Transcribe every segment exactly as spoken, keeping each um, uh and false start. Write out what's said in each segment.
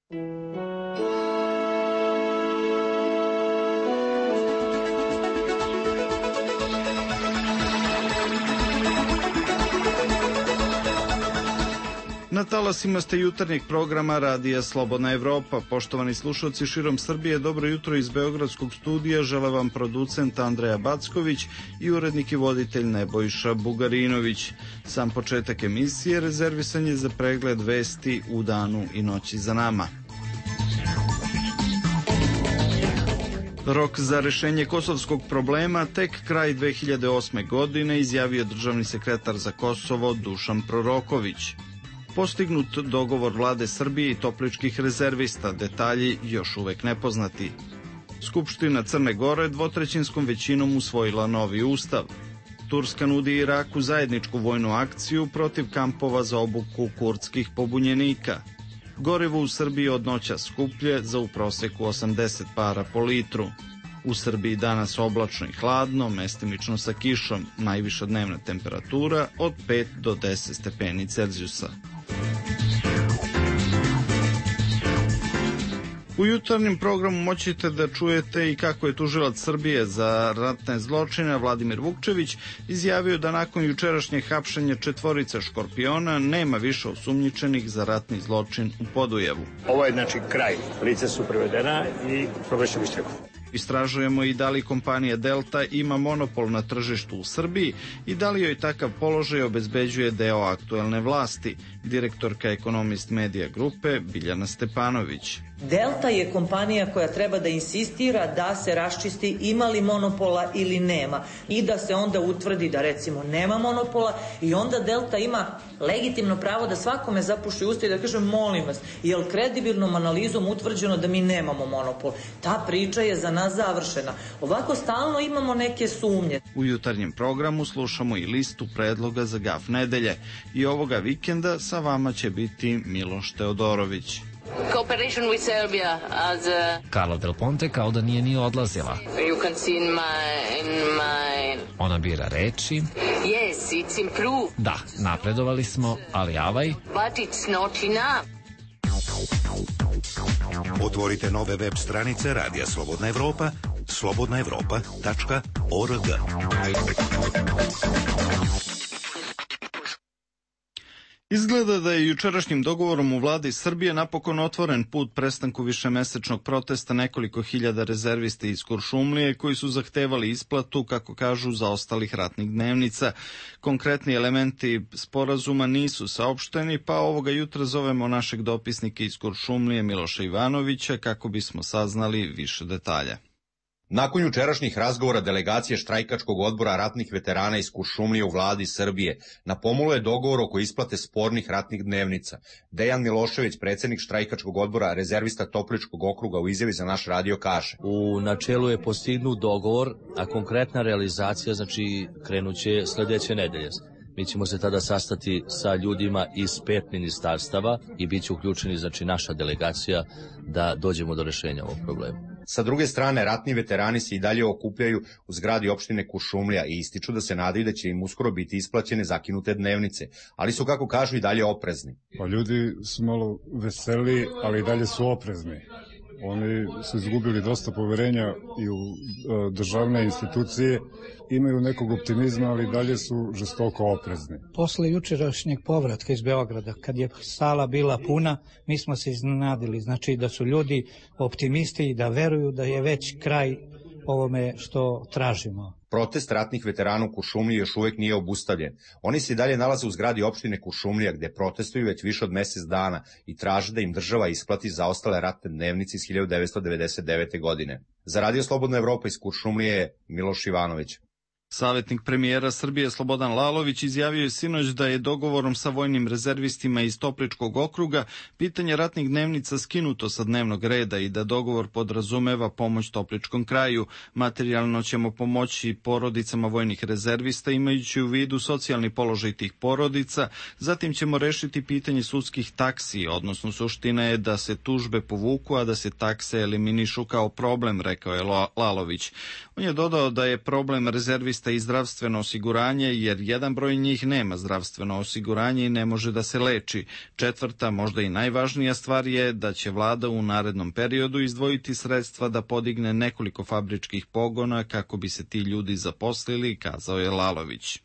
Na talasima ste jutarnjeg programa Radija Slobodna Evropa. Poštovani slušalci širom Srbije, dobro jutro iz Beogradskog studija. Žele vam producent Andreja Backović i urednik i voditelj Nebojša Bugarinović. Sam početak emisije rezervisan je za pregled vesti u danu i noći za nama. Rok za rešenje kosovskog problema tek kraj dve hiljade osme. godine, izjavio državni sekretar za Kosovo Dušan Proroković. Postignut dogovor vlade Srbije i topličkih rezervista, detalji još uvek nepoznati. Skupština Crne Gore dvotrećinskom većinom usvojila novi ustav. Turska nudi Iraku zajedničku vojnu akciju protiv kampova za obuku kurdskih pobunjenika. Gorivo u Srbiji od noća skuplje za u proseku osamdeset para po litru. U Srbiji danas oblačno i hladno, mestimično sa kišom, najviša dnevna temperatura od pet do deset stepeni Celzijusa. U jutarnjem programu moćete da čujete i kako je tužilac Srbije za ratne zločine Vladimir Vukčević izjavio da nakon jučerašnjeg hapšenja četvorice škorpiona nema više osumnjičenih za ratni zločin u Podujevu. Ovo je znači kraj. Lice su privedena i provešćemo istragu. Istražujemo i da li kompanija Delta ima monopol na tržištu u Srbiji i da li joj takav položaj obezbeđuje deo aktuelne vlasti. Direktorka Ekonomist Medija grupe Biljana Stepanović. Delta je kompanija koja treba da insistira da se raščisti ima li monopola ili nema i da se onda utvrdi da recimo nema monopola i onda Delta ima legitimno pravo da svakome zapuši usta i da kaže molim vas, je li kredibilnom analizom utvrđeno da mi nemamo monopol? Ta priča je za nas završena. Ovako stalno imamo neke sumnje. U jutarnjem programu slušamo i listu predloga za gaf nedelje i ovoga vikenda sa vama će biti Miloš Teodorović. Cooperation with Serbia as a... Carla Del Ponte kao da nije ni odlazila. You can see in my, in my... Ona bira reči. Yes, it's improved. Da, napredovali smo, ali avaj... But it's not enough. Otvorite nove web stranice Radija Slobodna Evropa, slobodna evropa tačka org. Izgleda da je jučerašnjim dogovorom u vladi Srbije napokon otvoren put prestanku višemesečnog protesta nekoliko hiljada rezervista iz Kuršumlije koji su zahtevali isplatu, kako kažu, zaostalih ratnih dnevnica. Konkretni elementi sporazuma nisu saopšteni, pa ovoga jutra zovemo našeg dopisnika iz Kuršumlije Miloša Ivanovića kako bismo saznali više detalja. Nakon jučerašnjih razgovora delegacije štrajkačkog odbora ratnih veterana iz Kuršumlije u vladi Srbije napomenuo je dogovor oko isplate spornih ratnih dnevnica. Dejan Milošević, predsjednik štrajkačkog odbora rezervista Topličkog okruga, u izjavi za naš radio kaže: U načelu je postignut dogovor, a konkretna realizacija znači krenuće sledeće nedelje. Mi ćemo se tada sastati sa ljudima iz pet ministarstava i bit će uključeni znači naša delegacija da dođemo do rešenja ovog problema. Sa druge strane, ratni veterani se i dalje okupljaju u zgradi opštine Kuršumlija i ističu da se nadaju da će im uskoro biti isplaćene zakinute dnevnice, ali su, kako kažu, i dalje oprezni. Pa ljudi su malo veseli, ali i dalje su oprezni. Oni su izgubili dosta poverenja i u e, državne institucije, imaju nekog optimizma, ali dalje su žestoko oprezni. Posle jučerašnjeg povratka iz Beograda, kad je sala bila puna, mi smo se iznenadili, znači da su ljudi optimisti i da veruju da je već kraj ovome što tražimo. Protest ratnih veterana u Kuršumliji još uvek nije obustavljen. Oni se i dalje nalaze u zgradi opštine Kuršumlija, gde protestuju već više od mesec dana i traže da im država isplati zaostale ratne dnevnice iz hiljadu devetsto devedeset devete. godine. Za Radio Slobodna Evropa iz Kuršumlije je Miloš Ivanović. Savjetnik premijera Srbije Slobodan Lalović izjavio je sinoć da je dogovorom sa vojnim rezervistima iz Topličkog okruga pitanje ratnih dnevnica skinuto sa dnevnog reda i da dogovor podrazumeva pomoć Topličkom kraju. Materijalno ćemo pomoći porodicama vojnih rezervista imajući u vidu socijalni položaj tih porodica, zatim ćemo rešiti pitanje sudskih taksi, odnosno suština je da se tužbe povuku, a da se takse eliminišu kao problem, rekao je Lalović. On je dodao da je problem rezervista koriste i zdravstveno osiguranje, jer jedan broj njih nema zdravstveno osiguranje i ne može da se leči. Četvrta, možda i najvažnija stvar je da će vlada u narednom periodu izdvojiti sredstva da podigne nekoliko fabričkih pogona kako bi se ti ljudi zaposlili, kazao je Lalović.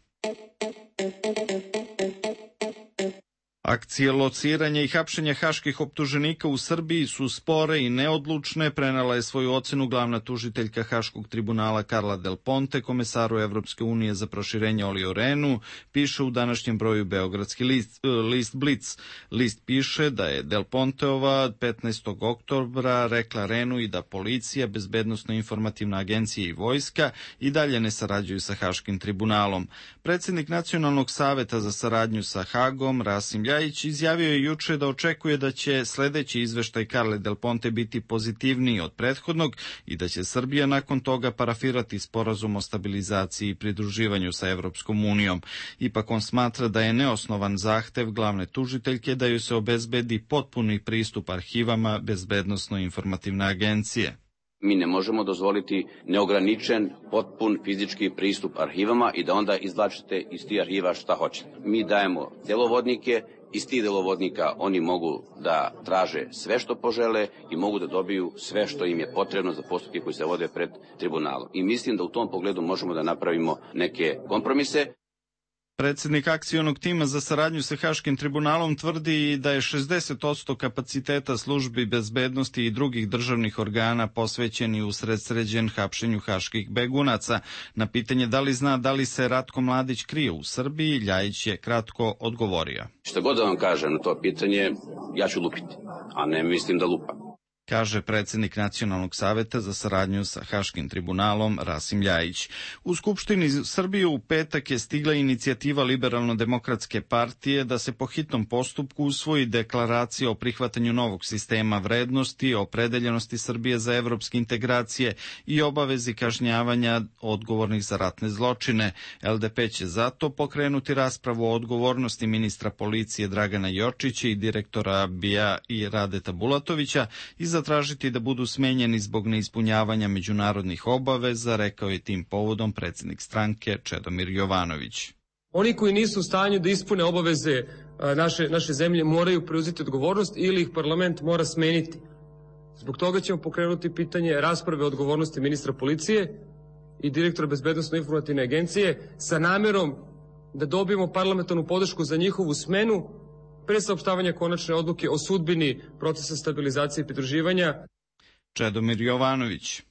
Akcije lociranja i hapšenja haških optuženika u Srbiji su spore i neodlučne, prenela je svoju ocenu glavna tužiteljka Haškog tribunala Karla Del Ponte, komesaru Evropske unije za proširenje Oliju Rehnu, piše u današnjem broju Beogradski list, list Blic. List piše da je Del Ponteova petnaestog oktobra rekla Rehnu i da policija, bezbednosno-informativna agencija i vojska i dalje ne sarađuju sa Haškim tribunalom. Predsjednik Nacionalnog saveta za saradnju sa Hagom, Rasim Ljajić, izjavio je juče da očekuje da će sledeći izveštaj Karle Del Ponte biti pozitivniji od prethodnog i da će Srbija nakon toga parafirati sporazum o stabilizaciji i pridruživanju sa Evropskom unijom. Ipak on smatra da je neosnovan zahtev glavne tužiteljke da joj se obezbedi potpuni pristup arhivama Bezbednosno-informativne agencije. Mi ne možemo dozvoliti neograničen, potpun fizički pristup arhivama i da onda izvlačite iz tih arhiva šta hoćete. Mi dajemo delovodnike, iz tih delovodnika oni mogu da traže sve što požele i mogu da dobiju sve što im je potrebno za postupke koji se vode pred tribunalom. I mislim da u tom pogledu možemo da napravimo neke kompromise. Predsjednik akcionog tima za saradnju sa Haškim tribunalom tvrdi da je šezdeset posto kapaciteta službi bezbednosti i drugih državnih organa posvećeni usredsređen hapšenju haških begunaca. Na pitanje da li zna da li se Ratko Mladić krije u Srbiji, Ljajić je kratko odgovorio. Što god da vam kažem na to pitanje, ja ću lupiti, a ne mislim da lupam, kaže predsjednik Nacionalnog saveta za saradnju sa Haškim tribunalom Rasim Ljajić. U Skupštini Srbije u petak je stigla inicijativa Liberalno-demokratske partije da se po hitnom postupku usvoji deklaracija o prihvatanju novog sistema vrednosti, o opredeljenosti Srbije za evropske integracije i obavezi kažnjavanja odgovornih za ratne zločine. L D P će zato pokrenuti raspravu o odgovornosti ministra policije Dragana Jočića i direktora B I A i Radeta Bulatovića i zatražiti da budu smenjeni zbog neispunjavanja međunarodnih obaveza, rekao je tim povodom predsjednik stranke Čedomir Jovanović. Oni koji nisu u stanju da ispune obaveze naše, naše zemlje moraju preuzeti odgovornost ili ih parlament mora smeniti. Zbog toga ćemo pokrenuti pitanje rasprave o odgovornosti ministra policije i direktora Bezbednosno-informativne agencije sa namerom da dobijemo parlamentarnu podršku za njihovu smenu pre saopštavanja konačne odluke o sudbini procesa stabilizacije i pridruživanja. Čedomir Jovanović.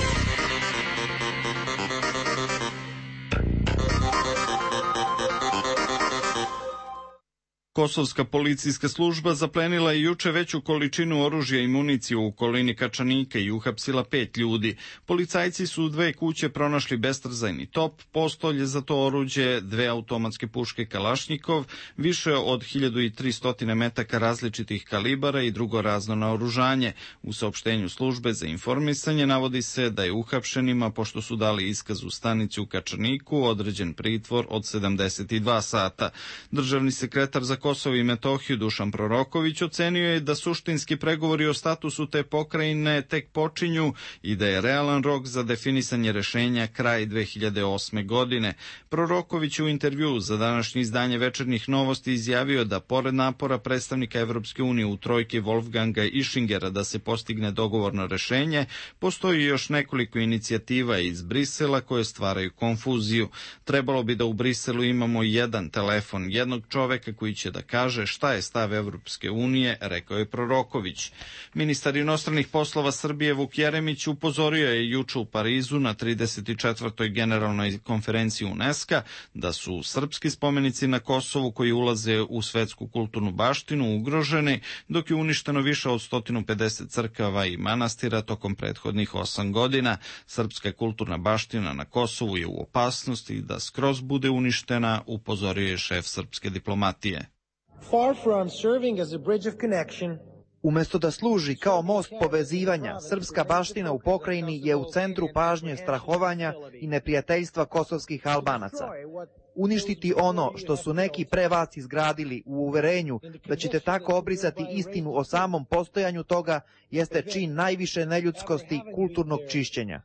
Kosovska policijska služba zaplenila je juče veću količinu oružja i municije u okolini Kačanika i uhapsila pet ljudi. Policajci su u dve kuće pronašli bestrzajni top, postolje za to oruđe, dve automatske puške Kalašnjikov, više od hiljadu tristo metaka različitih kalibara i drugo razno naoružanje. U saopštenju službe za informisanje navodi se da je uhapšenima, pošto su dali iskaz u stanici u Kačaniku, određen pritvor od sedamdeset dva sata. Državni sekretar za Kosovo i Metohiju Dušan Proroković ocenio je da suštinski pregovori o statusu te pokrajine tek počinju i da je realan rok za definisanje rešenja kraj dve hiljade osme. godine. Proroković u intervju za današnje izdanje Večernjih novosti izjavio da pored napora predstavnika Evropske unije u trojki Wolfganga Ischingera da se postigne dogovorno rešenje, postoji još nekoliko inicijativa iz Brisela koje stvaraju konfuziju. Trebalo bi da u Briselu imamo jedan telefon, jednog čoveka koji će da kaže šta je stav Evropske unije, rekao je Proroković. Ministar inostranih poslova Srbije Vuk Jeremić upozorio je juče u Parizu na trideset četvrtoj generalnoj konferenciji UNESCO da su srpski spomenici na Kosovu koji ulaze u svetsku kulturnu baštinu ugroženi, dok je uništeno više od sto pedeset crkava i manastira tokom prethodnih osam godina. Srpska kulturna baština na Kosovu je u opasnosti da skroz bude uništena, upozorio je šef srpske diplomatije. Far from serving as a bridge of connection, umesto da služi kao most povezivanja, srpska baština u pokrajini je u centru pažnje strahovanja i neprijateljstva kosovskih Albanaca. Uništiti ono što su neki pre vas izgradili u uverenju da ćete tako obrisati istinu o samom postojanju toga jeste čin najviše neljudskosti kulturnog čišćenja.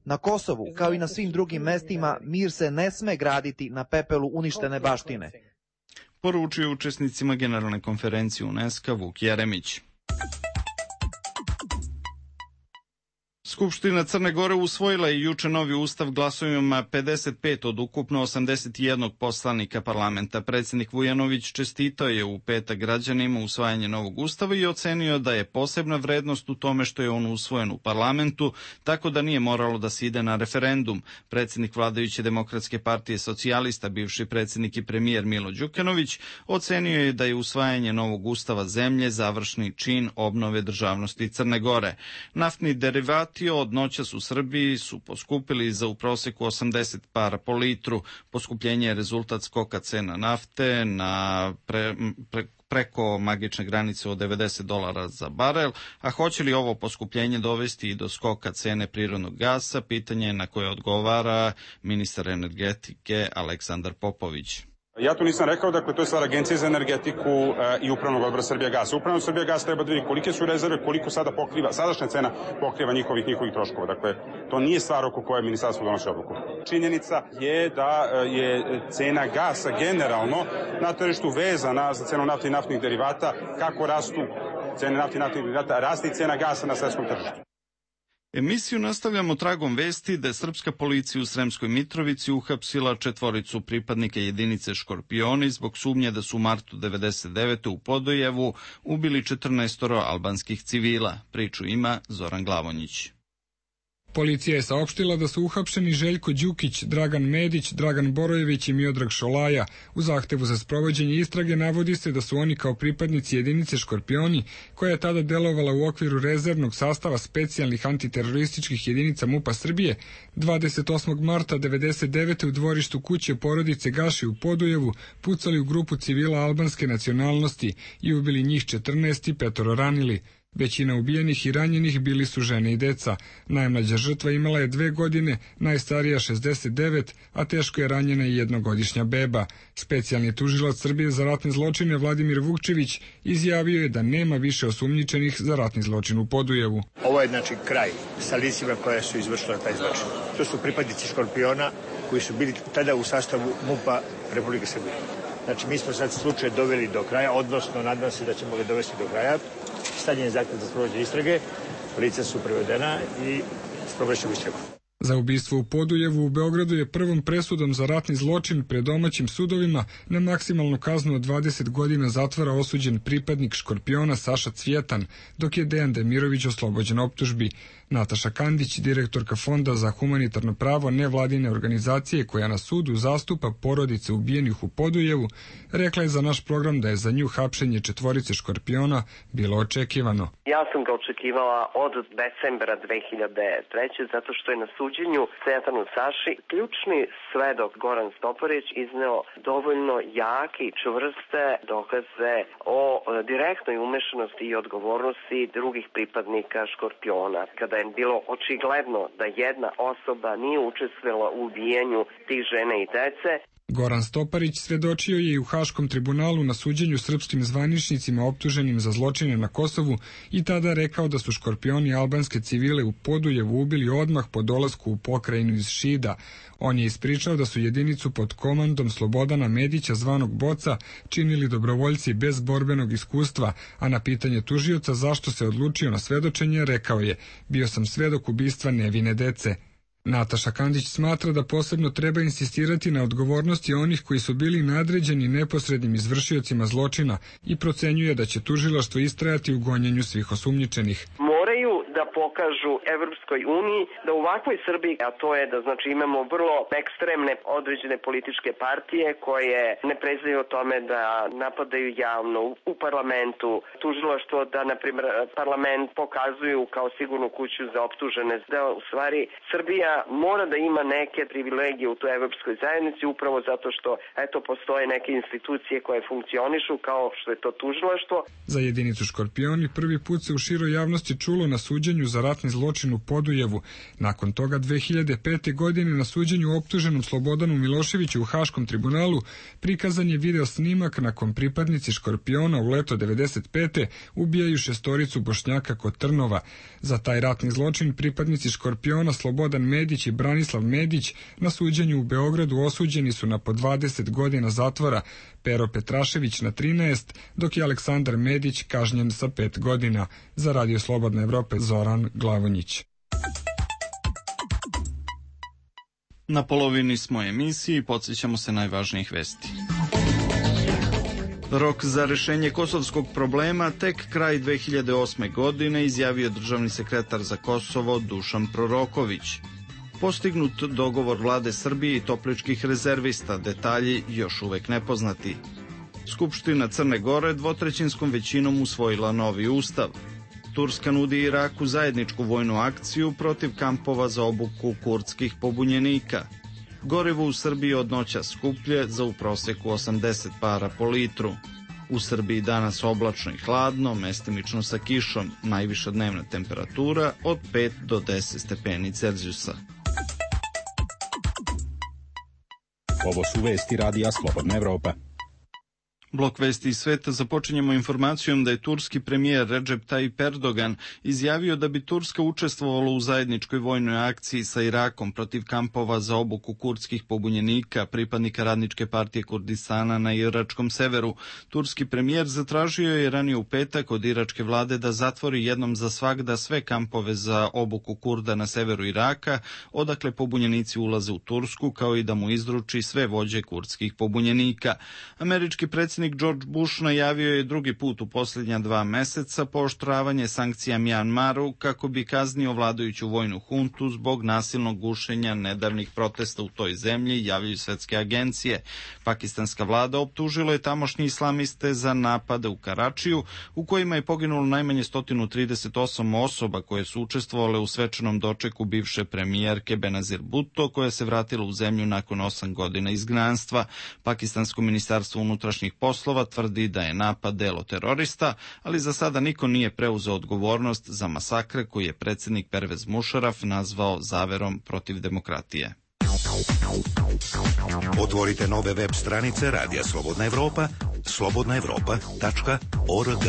Na Kosovu, kao i na svim drugim mestima, mir se ne sme graditi na pepelu uništene baštine. Poručio učesnicima Generalne konferencije UNESCO Vuk Jeremić. Skupština Crne Gore usvojila je juče novi ustav glasovima pedeset pet od ukupno osamdeset jednog poslanika parlamenta. Predsjednik Vujanović čestitao je u petak građanima usvajanje novog ustava i ocenio da je posebna vrednost u tome što je on usvojen u parlamentu, tako da nije moralo da se ide na referendum. Predsjednik vladajuće Demokratske partije socijalista, bivši predsjednik i premijer Milo Đukanović, ocenio je da je usvajanje novog ustava zemlje završni čin obnove državnosti Crne Gore. Naftni derivati od noćas u Srbiji su poskupili za u proseku osamdeset para po litru. Poskupljenje je rezultat skoka cena nafte na pre, pre, preko magične granice od devedeset dolara za barel, a hoće li ovo poskupljenje dovesti i do skoka cene prirodnog gasa, pitanje na koje odgovara ministar energetike Aleksandar Popović. Ja tu nisam rekao, dakle, to je stvar Agencije za energetiku e, i Upravnog odbora Srbijagasa. Upravnog Srbijagasa treba da vidi kolike su rezerve, koliko sada pokriva, sadašnja cena pokriva njihovih, njihovih troškova. Dakle, to nije stvar oko koje ministarstvo donosi odluku. Činjenica je da je cena gasa generalno na tržištu vezana za cenu nafte i naftnih derivata. Kako rastu cene nafte i naftnih derivata, raste i cena gasa na svetskom tržištu. Emisiju nastavljamo tragom vesti da je srpska policija u Sremskoj Mitrovici uhapsila četvoricu pripadnika jedinice Škorpioni zbog sumnje da su u martu devedeset devete u Podujevu ubili četrnaestoro albanskih civila. Priču ima Zoran Glavonjić. Policija je saopštila da su uhapšeni Željko Đukić, Dragan Medić, Dragan Borojević i Miodrag Šolaja. U zahtevu za sprovođenje istrage navodi se da su oni kao pripadnici jedinice Škorpioni, koja je tada delovala u okviru rezervnog sastava specijalnih antiterorističkih jedinica MUP-a Srbije, dvadeset osmog marta devedeset devete u dvorištu kuće porodice Gaši u Podujevu pucali u grupu civila albanske nacionalnosti i ubili njih četrnaest i petoro ranili. Većina ubijenih i ranjenih bili su žene i deca. Najmlađa žrtva imala je dve godine, najstarija šezdeset devet, a teško je ranjena i jednogodišnja beba. Specijalni tužilac Srbije za ratne zločine Vladimir Vukčević izjavio je da nema više osumnjičenih za ratni zločin u Podujevu. Ovo je znači kraj sa licima koja su izvršila taj zločin. To su pripadnici Škorpiona koji su bili tada u sastavu MUP-a Republike Srbije. Znači, mi smo sad slučaj doveli do kraja, odnosno nadam se da ćemo ga dovesti do kraja. Stavljen je zahtev za sprovođenje istrage, lica su privedena i sprovođenje istragu. Za ubistvo u Podujevu u Beogradu je prvom presudom za ratni zločin pred domaćim sudovima na maksimalnu kaznu od dvadeset godina zatvora osuđen pripadnik Škorpiona Saša Cvjetan, dok je Dejan Demirović oslobođen optužbi. Nataša Kandić, direktorka Fonda za humanitarno pravo nevladine organizacije koja na sudu zastupa porodice ubijenih u Podujevu, rekla je za naš program da je za nju hapšenje četvorice Škorpiona bilo očekivano. Ja sam ga očekivala od decembra dve hiljade treće. zato što je na suđenju Cvjetanu Saši ključni svedok Goran Stoparić izneo dovoljno jake i čvrste dokaze o direktnoj umešanosti i odgovornosti drugih pripadnika Škorpiona. Kada je bilo očigledno da jedna osoba nije učestvovala u ubijenju tih žene i dece. Goran Stoparić svedočio je i u Haškom tribunalu na suđenju srpskim zvaničnicima optuženim za zločine na Kosovu i tada rekao da su Škorpioni albanske civile u Podujevu ubili odmah po dolasku u pokrajinu iz Šida. On je ispričao da su jedinicu pod komandom Slobodana Medića zvanog Boca činili dobrovoljci bez borbenog iskustva, a na pitanje tužioca zašto se odlučio na svedočenje rekao je: bio sam svedok ubistva nevine dece. Nataša Kandić smatra da posebno treba insistirati na odgovornosti onih koji su bili nadređeni neposrednim izvršiocima zločina i procenjuje da će tužilaštvo istrajati u gonjenju svih osumnjičenih. Moraju da pokažu Evropskoj uniji da u ovakvoj Srbiji, a to je da znači imamo vrlo ekstremne određene političke partije koje ne prezaju o tome da napadaju javno u parlamentu, tužilaštvo da, na primjer, parlament pokazuju kao sigurnu kuću za optužene, da u stvari Srbija mora da ima neke privilegije u toj evropskoj zajednici upravo zato što eto postoje neke institucije koje funkcionišu kao što je to tužilaštvo. Za jedinicu Škorpioni prvi put se u široj javnosti čulo na suđenju suđenju za ratni zločin u Podujevu. Nakon toga dve hiljade pete. godine na suđenju optuženom Slobodanu Miloševiću u Haškom tribunalu prikazan je video snimak na kom pripadnici Škorpiona u leto devedeset pete ubijaju šestoricu Bošnjaka kod Trnova. Za taj ratni zločin pripadnici Škorpiona Slobodan Medić i Branislav Medić na suđenju u Beogradu osuđeni su na po dvadeset godina zatvora, Pero Petrašević na trinaest, dok je Aleksandar Medić kažnjen sa pet godina. Za Radio Slobodna Evropa Zoran Glavonjić. Na polovini smo emisiji, podsjećamo se najvažnijih vesti. Rok za rešenje kosovskog problema tek kraj dve hiljade osme. godine, izjavio državni sekretar za Kosovo Dušan Proroković. Postignut dogovor vlade Srbije i topličkih rezervista, detalji još uvek nepoznati. Skupština Crne Gore dvotrećinskom većinom usvojila novi ustav. Turska nudi Iraku zajedničku vojnu akciju protiv kampova za obuku kurdskih pobunjenika. Gorivo u Srbiji od noća skuplje za u proseku osamdeset para po litru. U Srbiji danas oblačno i hladno, mestimično sa kišom, najviša dnevna temperatura od pet do deset stepeni Celzijusa. Ovo su vesti Radija Slobodna Evropa. Blok vesti iz sveta započinjemo informacijom da je turski premijer Recep Tayyip Erdogan izjavio da bi Turska učestvovala u zajedničkoj vojnoj akciji sa Irakom protiv kampova za obuku kurdskih pobunjenika, pripadnika Radničke partije Kurdistana na iračkom severu. Turski premijer zatražio je ranije u petak od iračke vlade da zatvori jednom za svagda sve kampove za obuku Kurda na severu Iraka, odakle pobunjenici ulaze u Tursku, kao i da mu izruči sve vođe kurdskih pobunjenika. Američki predsjednik George Bush najavio je drugi put u posljednja dva meseca pooštravanje sankcija Mjanmaru kako bi kaznio vladajuću vojnu huntu zbog nasilnog gušenja nedavnih protesta u toj zemlji, javljaju svetske agencije. Pakistanska vlada optužila je tamošnje islamiste za napade u Karačiju, u kojima je poginulo najmanje sto trideset osam osoba koje su učestvovale u svečanom dočeku bivše premijerke Benazir Bhutto, koja se vratila u zemlju nakon osam godina izgnanstva. Pakistansko ministarstvo unutrašnjih poslova tvrdi da je napad delo terorista, ali za sada niko nije preuzeo odgovornost za masakre koji je predsjednik Pervez Musharraf nazvao zaverom protiv demokratije. Otvorite nove web stranice Radija Slobodna Evropa, slobodna evropa tačka org.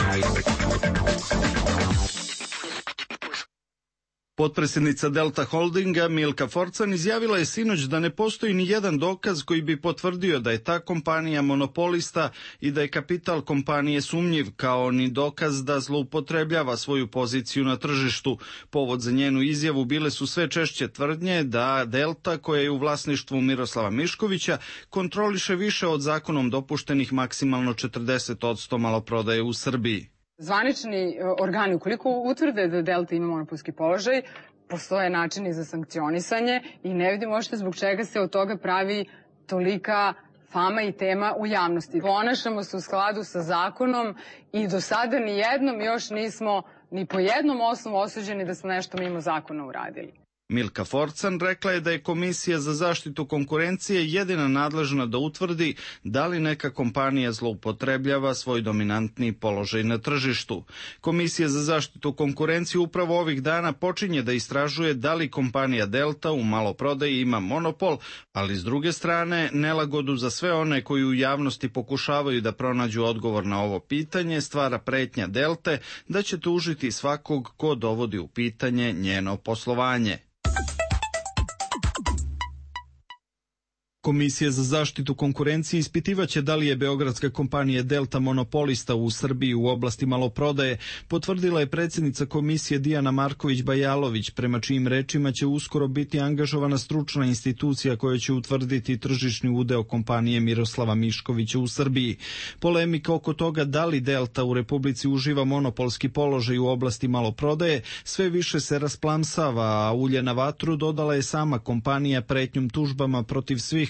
Potpredsjednica Delta Holdinga Milka Forcan izjavila je sinoć da ne postoji ni jedan dokaz koji bi potvrdio da je ta kompanija monopolista i da je kapital kompanije sumnjiv, kao ni dokaz da zloupotrebljava svoju poziciju na tržištu. Povod za njenu izjavu bile su sve češće tvrdnje da Delta, koja je u vlasništvu Miroslava Miškovića, kontroliše više od zakonom dopuštenih maksimalno četrdeset posto maloprodaje u Srbiji. Zvanični organi, ukoliko utvrde da Delta ima monopolski položaj, postoje načini za sankcionisanje i ne vidim možete zbog čega se od toga pravi tolika fama i tema u javnosti. Ponašamo se u skladu sa zakonom i do sada ni jednom još nismo ni po jednom osnovu osuđeni da smo nešto mimo zakona uradili. Milka Forcan rekla je da je Komisija za zaštitu konkurencije jedina nadležna da utvrdi da li neka kompanija zloupotrebljava svoj dominantni položaj na tržištu. Komisija za zaštitu konkurencije upravo ovih dana počinje da istražuje da li kompanija Delta u maloprodaji ima monopol, ali s druge strane nelagodu za sve one koji u javnosti pokušavaju da pronađu odgovor na ovo pitanje stvara pretnja Delte da će tužiti svakog ko dovodi u pitanje njeno poslovanje. Komisija za zaštitu konkurencije ispitivaće da li je beogradska kompanija Delta monopolista u Srbiji u oblasti maloprodaje, potvrdila je predsjednica komisije Dijana Marković-Bajalović, prema čijim rečima će uskoro biti angažovana stručna institucija koja će utvrditi tržišni udeo kompanije Miroslava Miškovića u Srbiji. Polemika oko toga da li Delta u Republici uživa monopolski položaj u oblasti maloprodaje sve više se rasplamsava, a ulje na vatru dodala je sama kompanija pretnjom tužbama protiv svih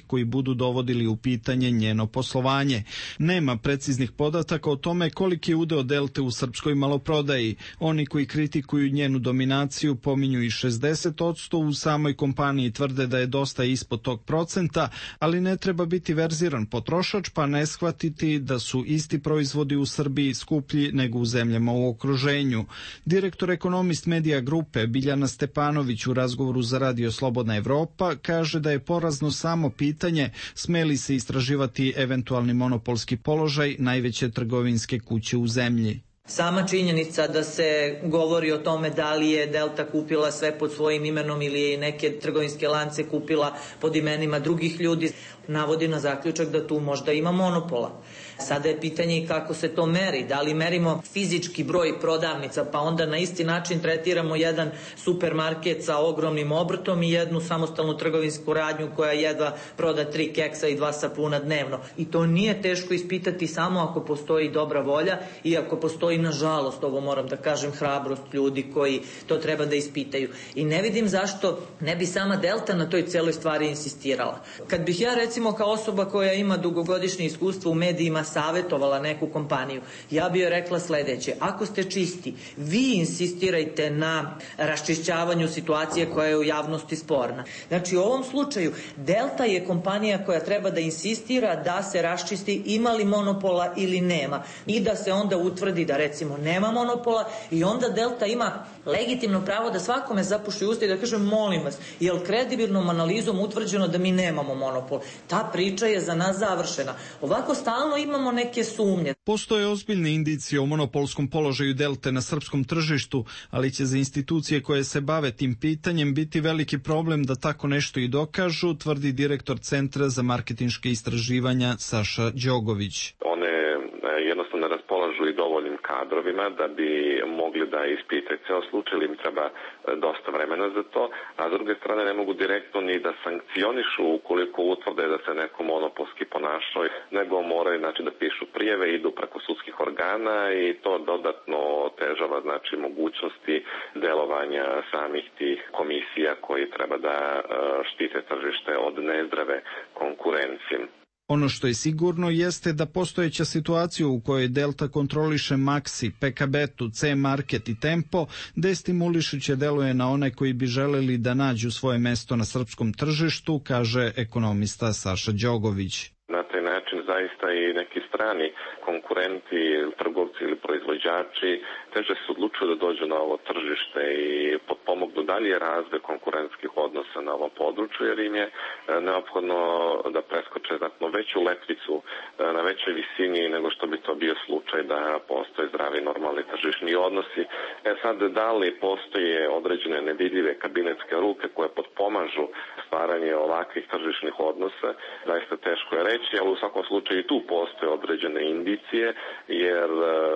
koji budu dovodili u pitanje njeno poslovanje. Nema preciznih podataka o tome koliki je udeo Delte u srpskoj maloprodaji. Oni koji kritikuju njenu dominaciju pominju i šezdeset posto, u samoj kompaniji tvrde da je dosta ispod tog procenta, ali ne treba biti verziran potrošač pa ne shvatiti da su isti proizvodi u Srbiji skuplji nego u zemljama u okruženju. Direktor ekonomist Medija grupe Biljana Stepanović u razgovoru za Radio Slobodna Evropa kaže da je porazno samo pitanje sme li se istraživati eventualni monopolski položaj najveće trgovinske kuće u zemlji. Sama činjenica da se govori o tome da li je Delta kupila sve pod svojim imenom ili je neke trgovinske lance kupila pod imenima drugih ljudi, navodi na zaključak da tu možda ima monopola. Sada je pitanje i kako se to meri. Da li merimo fizički broj prodavnica, pa onda na isti način tretiramo jedan supermarket sa ogromnim obrtom i jednu samostalnu trgovinsku radnju koja jedva proda tri keksa i dva sapuna dnevno. I to nije teško ispitati samo ako postoji dobra volja i ako postoji, nažalost, ovo moram da kažem, hrabrost ljudi koji to treba da ispitaju. I ne vidim zašto ne bi sama Delta na toj celoj stvari insistirala. Kad bih ja, recimo, kao osoba koja ima dugogodišnje iskustvo u medijima savjetovala neku kompaniju, ja bi joj rekla sledeće: ako ste čisti, vi insistirajte na raščišćavanju situacije koja je u javnosti sporna. Znači, u ovom slučaju Delta je kompanija koja treba da insistira da se raščisti ima li monopola ili nema i da se onda utvrdi da, recimo, nema monopola i onda Delta ima legitimno pravo da svakome zapuši usta i da kaže: molim vas, je li kredibilnom analizom utvrđeno da mi nemamo monopol? Ta priča je za nas završena. Ovako stalno imamo neke sumnje. Postoje ozbiljne indicije o monopolskom položaju Delte na srpskom tržištu, ali će za institucije koje se bave tim pitanjem biti veliki problem da tako nešto i dokažu, tvrdi direktor Centra za marketinške istraživanja Saša Đogović. One jednostavno raspolažu i dovoljnim kadrovima da bi mogli da ispitaju ceo slučaj, ili im treba dosta vremena za to, a s druge strane ne mogu direktno ni da sankcionišu ukoliko utvrde da se neko monopolski ponašao, nego moraju, znači, da pišu prijeve, idu preko sudskih organa i to dodatno otežava, znači, mogućnosti delovanja samih tih komisija koji treba da štite tržište od nezdrave konkurencije. Ono što je sigurno jeste da postojeća situacija u kojoj Delta kontroliše Maxi, Pekabetu, C-Market i Tempo destimulišuće deluje na one koji bi želeli da nađu svoje mesto na srpskom tržištu, kaže ekonomista Saša Đogović. Na taj način zaista i neki strani konkurenti, trgovci ili proizvođači teže se odlučuju da dođu na ovo tržište i potpomognu dalje razvoj konkurentskih odnosa na ovom području, jer im je neophodno da preskoče znatno veću letvicu na većoj visini nego što bi to bio slučaj da postoje zdravi normalni tržišni odnosi. E sad, da li postoje određene nevidljive kabinetske ruke koje potpomažu stvaranje ovakvih tržišnih odnosa, zaista teško je reći, ali u svakom slučaju i tu postoje određene indicije, jer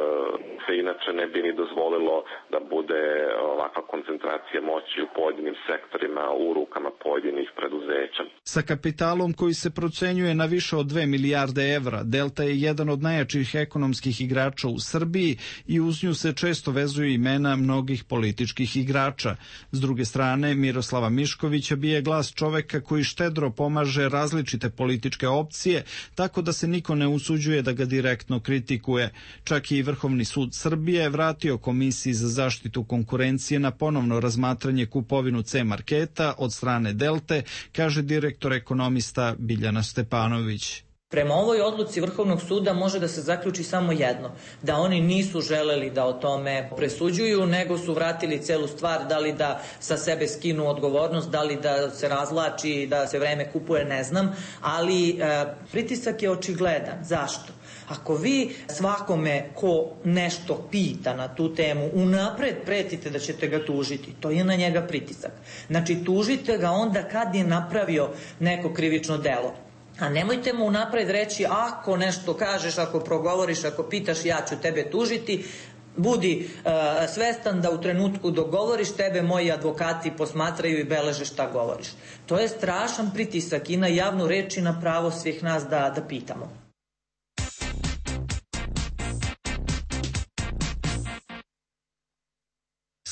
se inače ne bi ni dozvolilo da bude ovakva koncentracija moći u pojedinim sektorima u rukama pojedinih preduzeća. Sa kapitalom koji se procenjuje na više od dve milijarde evra, Delta je jedan od najjačih ekonomskih igrača u Srbiji i uz nju se često vezuju imena mnogih političkih igrača. S druge strane, Miroslava Miškovića bije glas čoveka koji štedro pomaže različite političke opcije, tako da se niko ne usuđuje da ga direktno kritikuje. Čak i Vrhovni sud Srbije vratio Komisiji za zaštitu konkurencije na ponovno razmatranje kupovinu C-Marketa od strane Delte, kaže direktor ekonomista Biljana Stepanović. Prema ovoj odluci Vrhovnog suda može da se zaključi samo jedno, da oni nisu želeli da o tome presuđuju, nego su vratili celu stvar, da li da sa sebe skinu odgovornost, da li da se razlači, da se vreme kupuje, ne znam, ali e, pritisak je očigledan. Zašto? Ako vi svakome ko nešto pita na tu temu unapred pretite da ćete ga tužiti, to je na njega pritisak. Znači, tužite ga onda kad je napravio neko krivično delo. A nemojte mu unapred reći: ako nešto kažeš, ako progovoriš, ako pitaš, ja ću tebe tužiti. Budi uh, svestan da u trenutku dok govoriš, tebe moji advokati posmatraju i beleže šta govoriš. To je strašan pritisak i na javnu reč i na pravo svih nas da, da pitamo.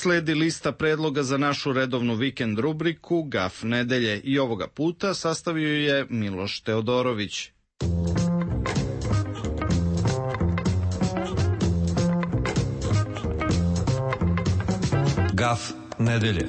Sledi lista predloga za našu redovnu vikend rubriku Gaf nedelje i ovoga puta sastavio je Miloš Teodorović. Gaf nedelje.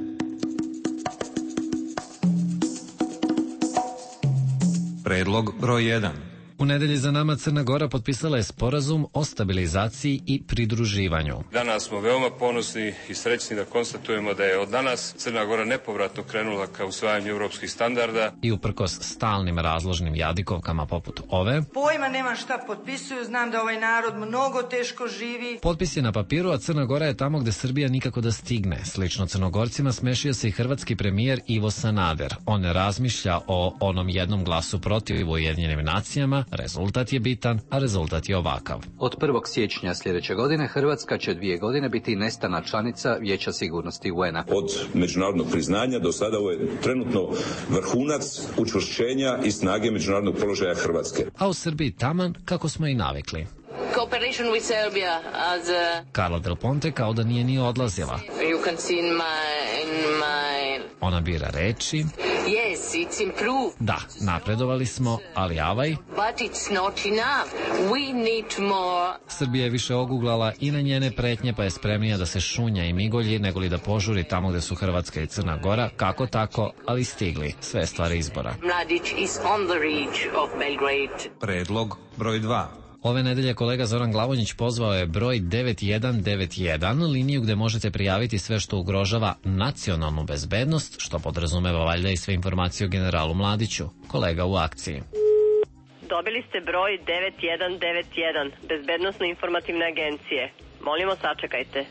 Predlog broj jedan. U nedelji za nama Crna Gora potpisala je sporazum o stabilizaciji i pridruživanju. Danas smo veoma ponosni i srećni da konstatujemo da je od danas Crna Gora nepovratno krenula ka usvajanju evropskih standarda. I uprkos stalnim razložnim jadikovkama poput ove, pojma nemam šta potpisuju, znam da ovaj narod mnogo teško živi. Potpis je na papiru, a Crna Gora je tamo gde Srbija nikako da stigne. Slično Crnogorcima smešio se i hrvatski premijer Ivo Sanader. On ne razmišlja o onom jednom glasu protiv Ujedinjenim nacijama. Rezultat je bitan, a rezultat je ovakav. Od prvog siječnja sljedeće godine Hrvatska će dvije godine biti nestalna članica Vijeća sigurnosti U N-a. Od međunarodnog priznanja do sada ovo je trenutno vrhunac učvršćenja i snage međunarodnog položaja Hrvatske. A u Srbiji taman kako smo i navikli. Cooperation with Serbia as a... Carla Del Ponte kao da nije ni odlazila. You can see in my, in my... Ona bira reči. Yes, it's improved. Da, napredovali smo, ali avaj. But it's not enough. We need more. Srbija je više oguglala i na njene pretnje, pa je spremnija da se šunja i migolji, nego li da požuri tamo gde su Hrvatska i Crna Gora, kako tako, ali stigli. Sve stvari izbora. Mladić is on the reach of Belgrade. Predlog broj dva. Ove nedelje kolega Zoran Glavonjić pozvao je broj devet jedan devet jedan, liniju gde možete prijaviti sve što ugrožava nacionalnu bezbednost, što podrazumeva valjda i sve informacije o generalu Mladiću. Kolega u akciji. Dobili ste broj devet jedan devet jedan, Bezbednosno informativne agencije. Molimo, sačekajte.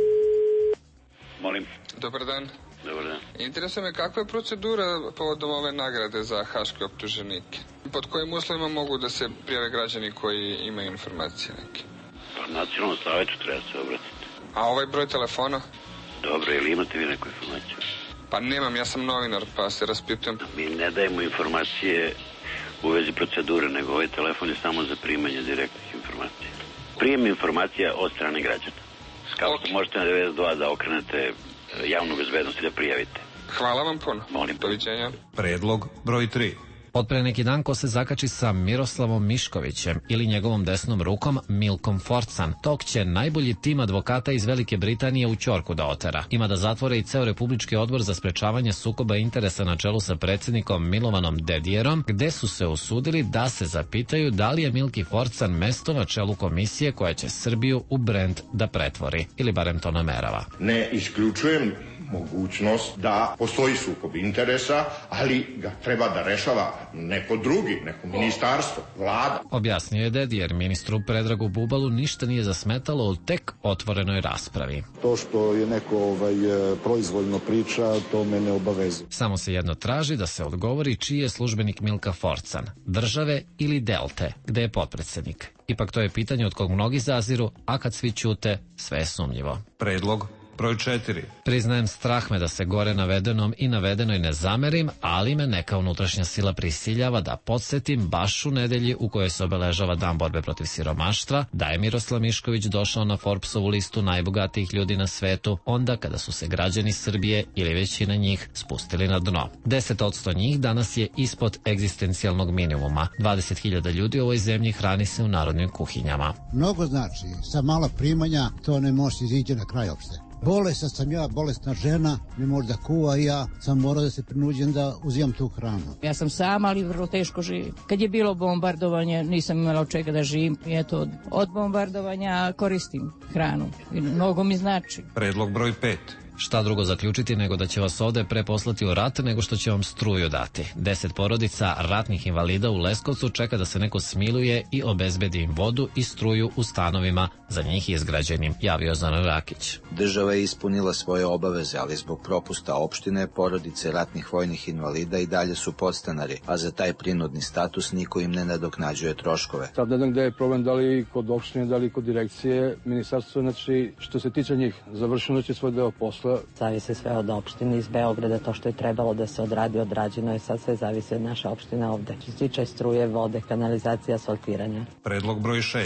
Molim. Dobar dan. Dobar dan. Interesuje me kakva je procedura povodom ove nagrade za haške optuženike? Pod kojim uslovima mogu da se prijave građani koji imaju informacije neke? Pa nacionalnom savetu treba se obratiti. A ovaj broj telefona? Dobro, ili imate vi neku informaciju? Pa nemam, ja sam novinar, pa se raspitujem. Mi ne dajemo informacije u vezi procedure, nego ovaj telefon je samo za primanje direktnih informacija. Prijem informacija od strane građana. Kao što možete na devedeset dva da okrenete javnu bezbednost i da prijavite. Hvala vam puno. Molim. Doviđenja. Predlog broj tri. Od pre neki dan ko se zakači sa Miroslavom Miškovićem ili njegovom desnom rukom Milkom Forcan, tog će najbolji tim advokata iz Velike Britanije u ćorku da otera. Ima da zatvore i ceo Republički odbor za sprečavanje sukoba interesa na čelu sa predsjednikom Milovanom Dedijerom, gde su se usudili da se zapitaju da li je Milki Forcan mesto na čelu komisije koja će Srbiju u brend da pretvori, ili barem to namerava. Ne isključujem mogućnost da postoji sukob interesa, ali ga treba da rešava neko drugi, neko ministarstvo, vlada. Objasnio je Dedijer, ministru Predragu Bubalu ništa nije zasmetalo u tek otvorenoj raspravi. To što je neko ovaj, proizvoljno priča, to me ne obavezuje. Samo se jedno traži da se odgovori čiji je službenik Milka Forcan, države ili Delte, gde je potpredsednik. Ipak to je pitanje od kog mnogi zaziru, a kad svi ćute, sve je sumnjivo. Predlog broj četiri. Priznajem, strah me da se gore navedenom i navedenoj ne zamerim, ali me neka unutrašnja sila prisiljava da podsjetim baš u nedelji u kojoj se obeležava Dan borbe protiv siromaštva, da je Miroslav Mišković došao na Forbesovu listu najbogatijih ljudi na svetu, onda kada su se građani Srbije ili većina njih spustili na dno. deset posto njih danas je ispod egzistencijalnog minimuma. dvadeset hiljada ljudi u ovoj zemlji hrani se u narodnim kuhinjama. Mnogo znači, sa mala primanja to ne može izići na kraj opšte. Bolestan sam ja, bolesna žena, ne može da kuva i ja sam morao da se prinuđem da uzimam tu hranu. Ja sam sama, ali vrlo teško živim. Kad je bilo bombardovanje, nisam imala od čega da živim. I eto, od, od bombardovanja koristim hranu. I mnogo mi znači. Predlog broj pet. Šta drugo zaključiti nego da će vas ovde preposlati u rat nego što će vam struju dati. Deset porodica ratnih invalida u Leskovcu čeka da se neko smiluje i obezbedi im vodu i struju u stanovima za njih izgrađenim, javio Zoran Rakić. Država je ispunila svoje obaveze, ali zbog propusta opštine, porodice ratnih vojnih invalida i dalje su podstanari, a za taj prinudni status niko im ne nadoknađuje troškove. Sad ne znam gde je problem, da li kod opštine, da li kod direkcije, ministarstvo, znači što se tiče njih, završeno će svoj deo posla. Zavisi sve od opštine iz Beograda, to što je trebalo da se odradi, odrađeno je, sad sve zavisi od naše opštine ovde. Što se tiče struje, vode, kanalizacije, asfaltiranja. Predlog broj šest.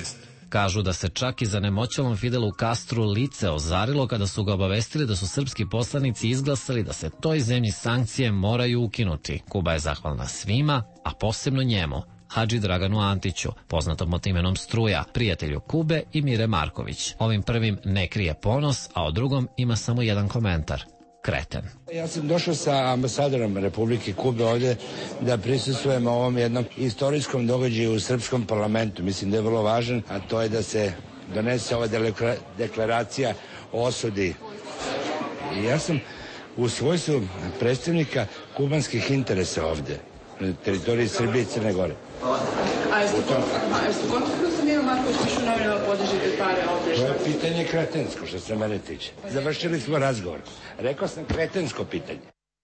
Kažu da se čak i za nemoćalom Fidelu Castru lice ozarilo kada su ga obavestili da su srpski poslanici izglasali da se toj zemlji sankcije moraju ukinuti. Kuba je zahvalna svima, a posebno njemu, Hadži Draganu Antiću, poznatom pod imenom Struja, prijatelju Kube i Mire Marković. Ovim prvim ne krije ponos, a o drugom ima samo jedan komentar. Kreten. Ja sam došao sa ambasadorom Republike Kube ovde da prisustvujem ovom jednom istorijskom događaju u srpskom parlamentu. Mislim da je vrlo važan, a to je da se donese ova deklaracija o osudi. I ja sam u svojstvu predstavnika kubanskih interesa ovde, na teritoriji Srbije i Crne Gore. A jeste kontaktno sa Mirom Marković pišu novinama podržite pare ovde? To je pitanje kretensko što se mene tiče. Završili smo razgovor. Rekao sam kretensko pitanje.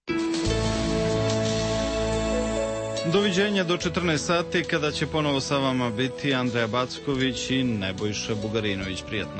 Doviđenja do četrnaest sati kada će ponovo sa vama biti Andreja Backović i Nebojša Bugarinović. Prijatno.